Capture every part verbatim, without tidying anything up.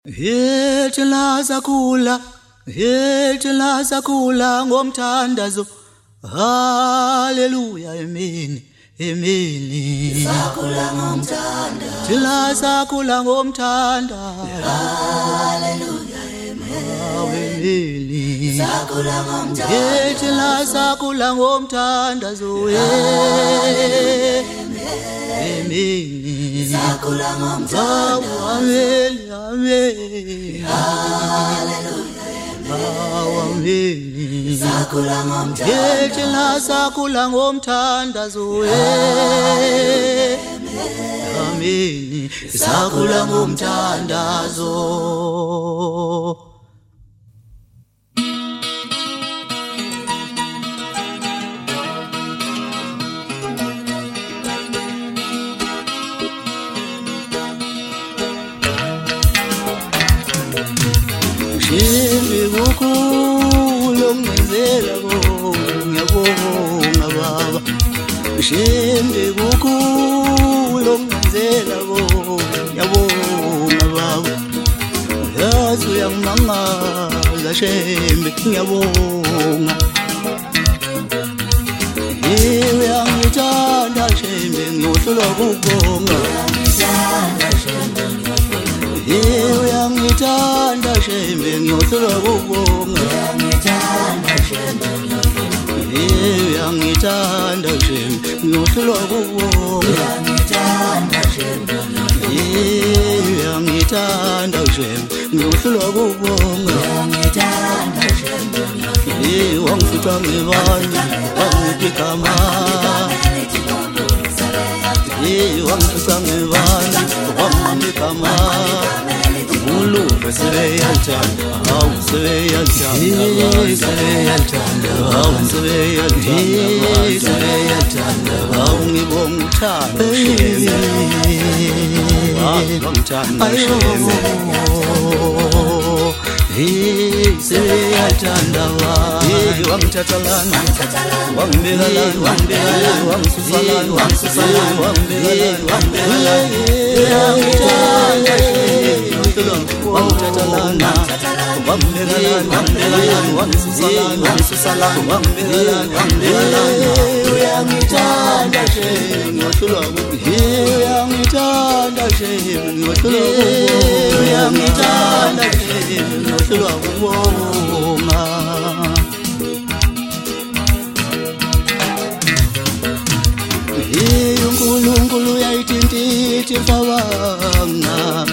Yethi lasakhula, yethi lasakhula ngomthandazo. Hallelujah, amen, amen. Sakhula ngomthandazo. Yethi lasakhula ngomthandazo. Hallelujah, amen. Amen. Sakhula ngomthandazo. Yethi lasakhula ngomthandazo. Amen. Sakhula ngomthandazo. Amen, amen. Hallelujah, amen. Sakhula ngomthandazo. Yethi lasakhula ngomthandazo. Amen. Sakhula ngomthandazo. Shimbi kukhulu ngenzela konke ngiyabonga baba. Shimbi kukhulu ngenzela konke ngiyabonga baba. Yazi uyangimangala Shimbi ngiyabonga. Yiwe uyangithanda Shimbi ngiyohlulwa kubonga. Yewe uyangithanda Shembe ngiyohlulwa kubonga. Yewe uyangithanda Shembe ngiyohlulwa kubonga. Yewe uyangithanda Shembe ngiyohlulwa kubonga. Yewe wangifica ngibani wangipha igama. Yewe wangifica ngibani wangipha igama. Ulu sebeyalthanda, hawu sebeyalthanda, sebeyalthanda, hawu sebeyalthanda, sebeyalthanda, hawu ngibonga uthando Shembe, hawu ngithanda Shembe, hey sebeyalthanda wa, hey wangithatha lana, wangibeka lana, wangibeka lana, wangisusa lana, wangisusa lana, wangibeka lana, wangibeka lana, ngithanda Shembe. Wangithatha lana, wangibeka lana, wangibeka lana, wangisusa lana, wangisusa lana, wangibeka lana, wangibeka lana. Uyangithanda Shembe ngiyohlulwa kubonga. Uyangithanda Shembe ngiyohlulwa kubonga. Uyangithanda Shembe ngiyohlulwa kubonga. Hey uNkulunkulu uyayithintitha ifabanga.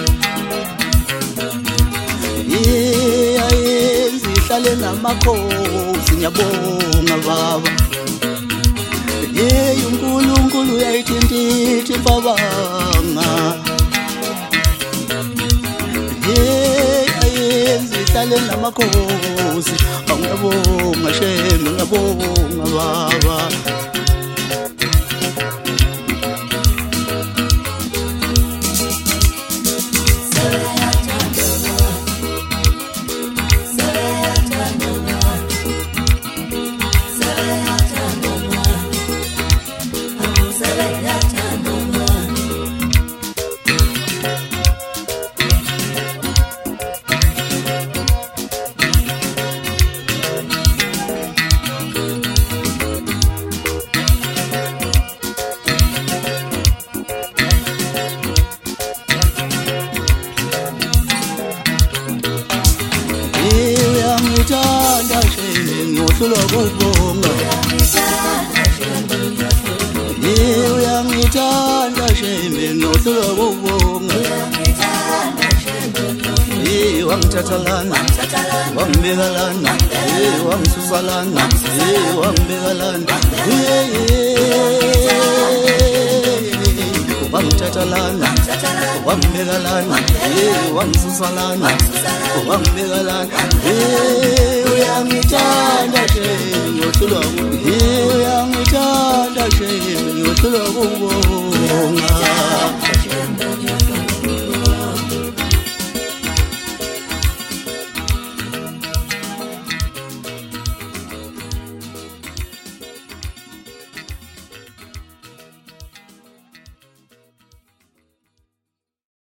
Hey ayenzi ihlale namakhosi ngiyabonga baba. Hey uNkulunkulu uyayithintitha ifabanga. Hey ayenzi ihlale namakhosi ngiyabonga Shembe ngiyabonga baba. Uyangithanda Shembe ngiyohlulwa kubonga. Yewe uyangithanda Shembe ngiyohlulwa kubonga. Yewe wangithatha lana, wangibeka lana, yewe wangisusa lana, yewe wangibeka lana. Wangithatha lana, wangibeka lana, yewe wangisusa lana, wangibeka lana. Uyangithanda Shembe ngiyohlulwa kubonga. Uyangithanda Shembe ngiyohlulwa kubonga.